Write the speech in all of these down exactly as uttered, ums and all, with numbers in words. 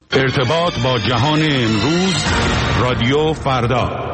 ارتباط با جهان امروز، رادیو فردا.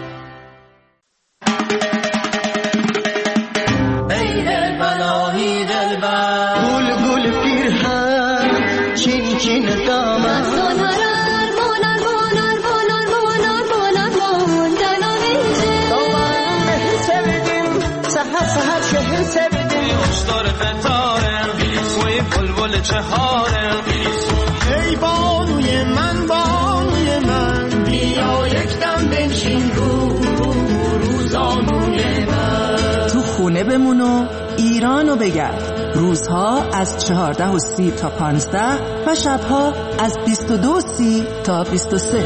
الهی سحر چه حسه بدی خوشدار قطاره سوی بلبل چهاره ای بانوی من بانوی من بیا یک دم بنشین رو رو روزانوی من تو خونه بمونو ایرانو بگرد. روزها از چهارده و سی تا پانزده و شبها از بیست و دو و سی تا بیست و سه.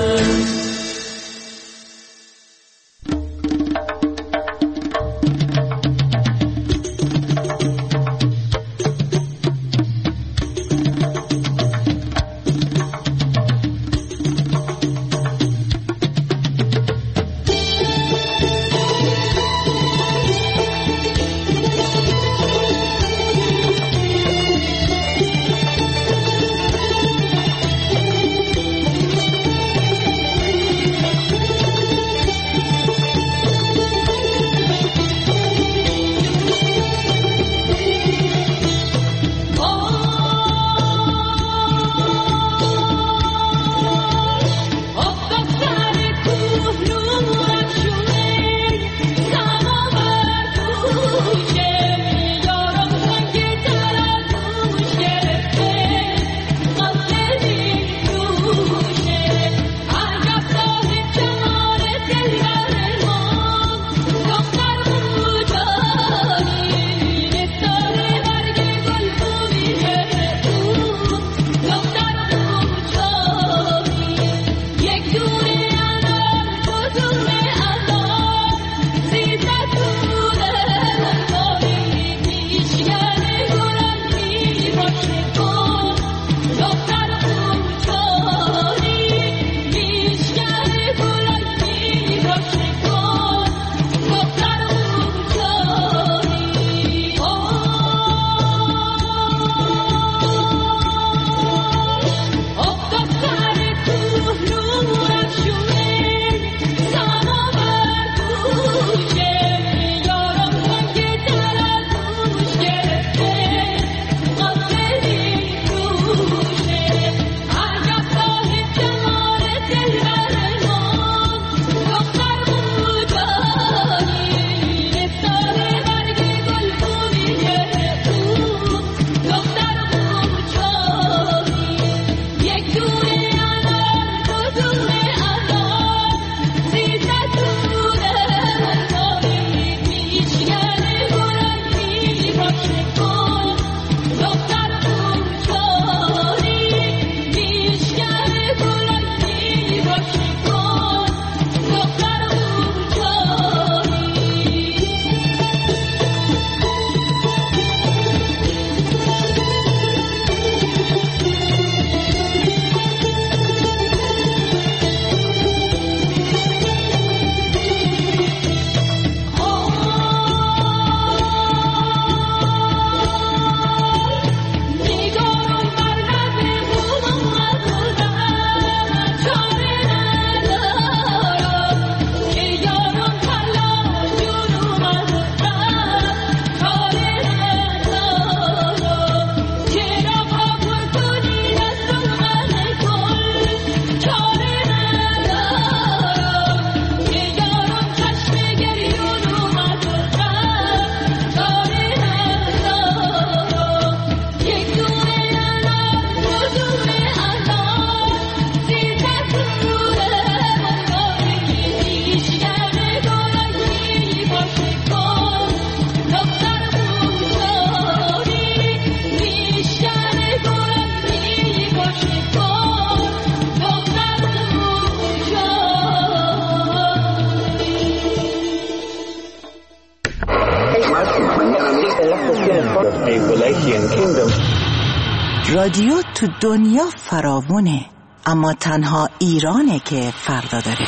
رادیو تو دنیا فراوونه، اما تنها ایرانه که فردا داره.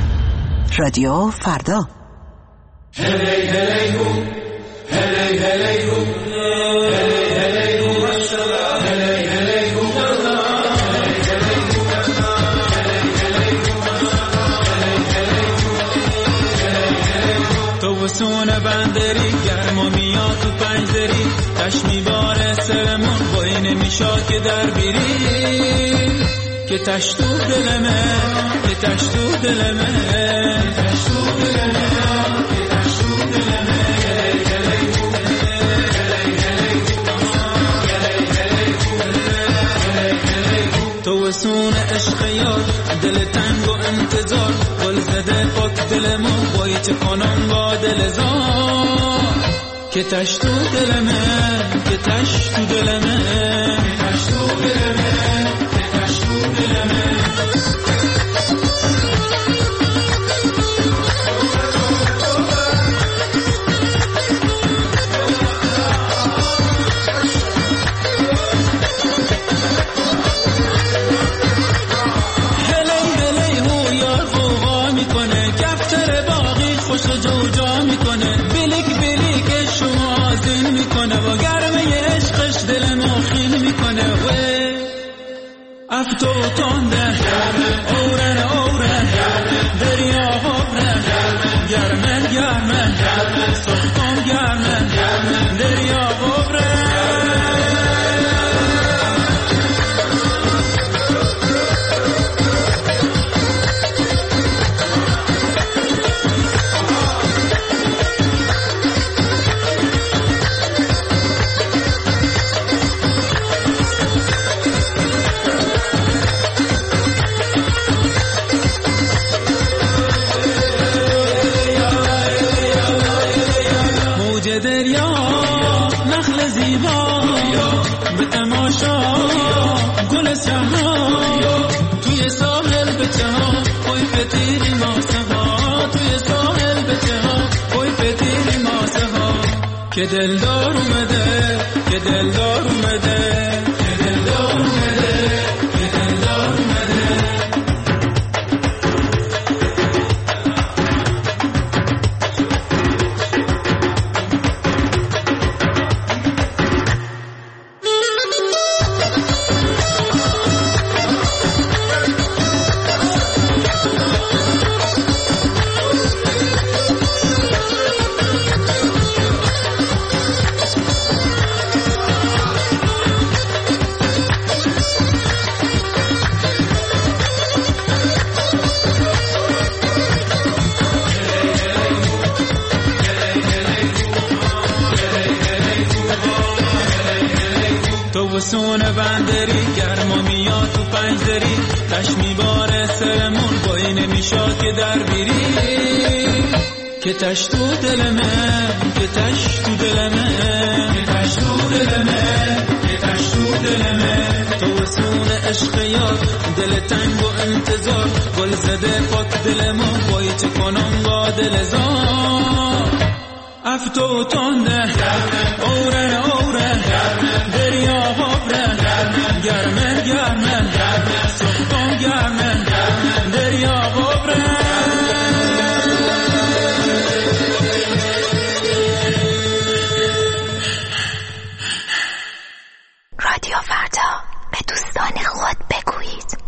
رادیو فردا. هلی هلی هو هلی هلی هو هلی هلی هو هلی هلی هو تو وسونه بندری گرم و میاد تو پنجری تش میباره سرمون با این میشاد که در بیری که تش تو دلمه که تش تو دلمه تش تو دلمه که تش تو دلمه توسون عشق یار دل تنگ و انتظار گل زده پاک دلمو باید چه کنم با دل زار که تش تو دلمه که تش تو دلمه که تش تو دلمه که تش تو دلمه افتو تنده اورن اورن دریا هبرن گرمن گرمن سختم گرمن دریا هبرن دریا نخل زیبا به تماشا گل سحا توی ساحل بچه ها کوی پتیری ماسه ها توی ساحل بچه ها کوی پتیری ماسه ها که دلدار اومده که دلدار اومده که دلدار اومده که دلدار اومده سونه بندری گرما میاد تو پنجدری تش میباره سرمون بایی نمیشاد که در بیری که تش تو دلمه که تش تو دلمه که تش تو دلمه که تش تو دلمه تو سونه عشق یار دل تنگ و انتظار گل زده پاک دلمو بایی چه کنم با دل زار افتو تنده اورن اورن دریا هبرن گرمن گرمن سختم گرمن دریا هبرن رادیو فردا به دوستان خود بگویید.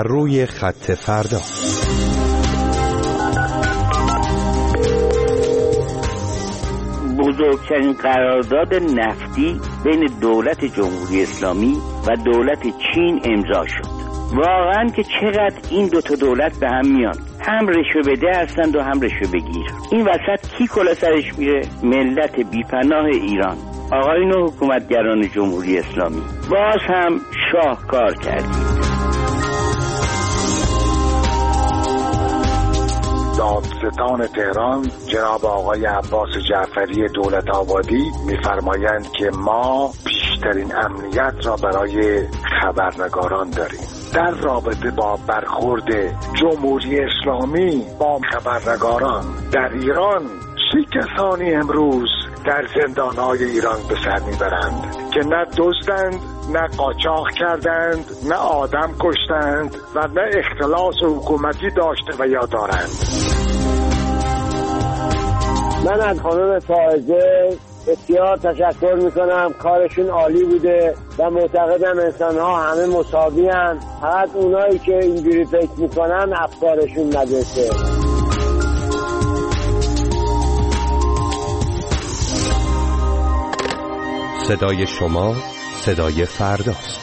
بر روی خط فردا. بزرگترین قرارداد نفتی بین دولت جمهوری اسلامی و دولت چین امضا شد. واقعا که چقدر این دو تا دولت به هم میان، هم رشوه بده هستند و هم رشوه بگیر. این وسط کی کلا سرش میره؟ ملت بیپناه ایران. آقایون حکومتگران جمهوری اسلامی، باز هم شاهکار کردید. دادستان تهران جناب آقای عباس جعفری دولت آبادی می‌فرمایند که ما بیشترین امنیت را برای خبرنگاران داریم. در رابطه با برخورد جمهوری اسلامی با خبرنگاران در ایران، چه کسانی امروز در زندان‌های ایران به سر میبرند که نه دزدند، نه قاچاق کردند، نه آدم کشتند و نه اختلاس حکومتی داشته و یا دارند. من از خانم فائزه بسیار تشکر میکنم، کارشون عالی بوده و معتقدم انسان ها همه مساوی هستند، فقط اونایی که اینجوری فکر میکنن افکارشون ندرسه. صدای شما صدای فرداست.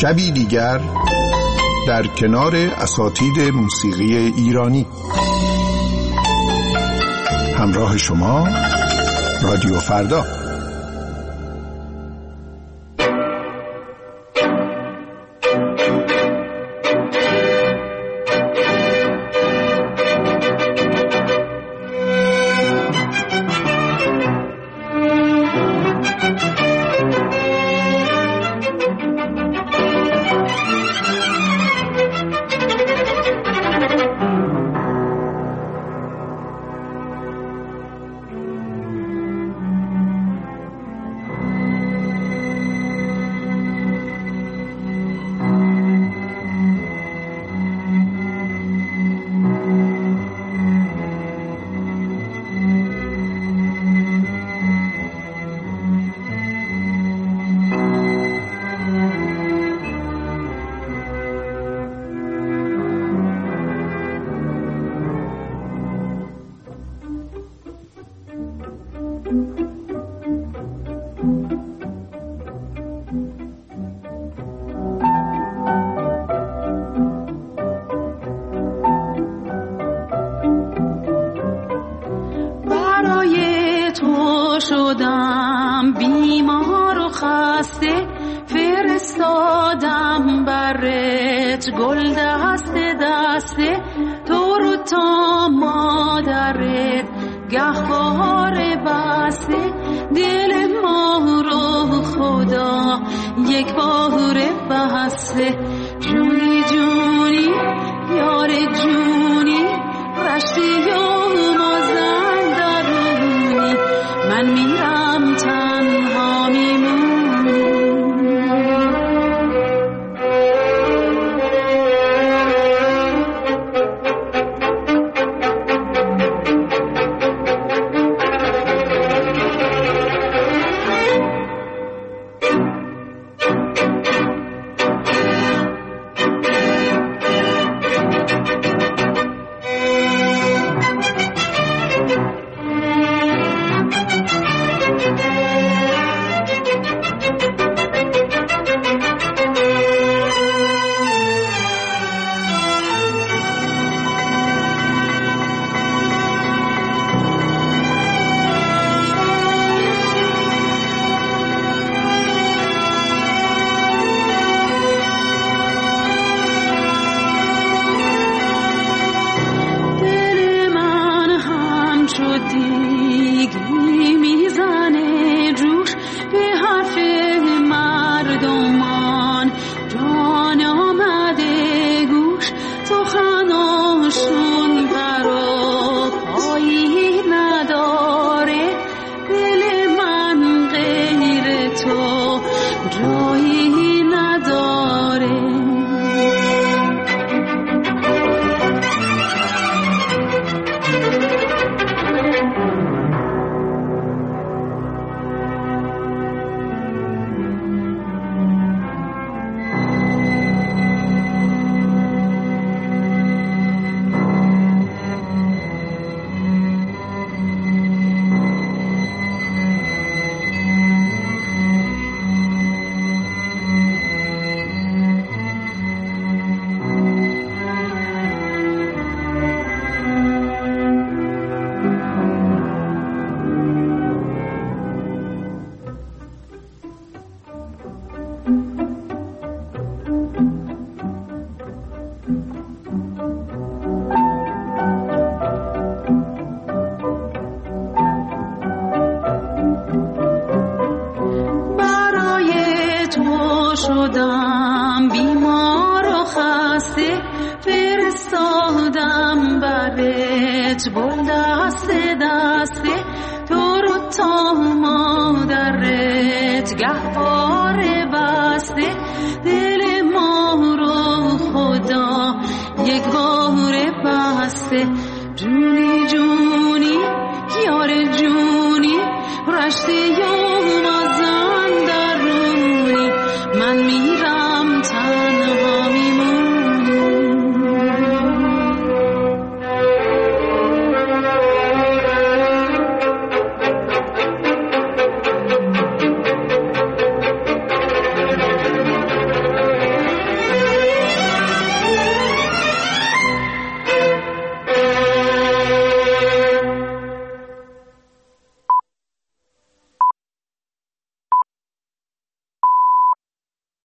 شبی دیگر در کنار اساتید موسیقی ایرانی. همراه شما رادیو فردا. شدم بیمار و خسته، فرستادم برت گل دسته دسته، تو رو تا مادرت گهواره بسته، دل ما رو خدا یک باره بسته، جونی جونی یار جونی، رشتی و مازن درونی، من میرم تنها میمونی. شدم بیمار و خسته، فرستادم برت گل دسته دسته، تو رو تا مادرت گهواره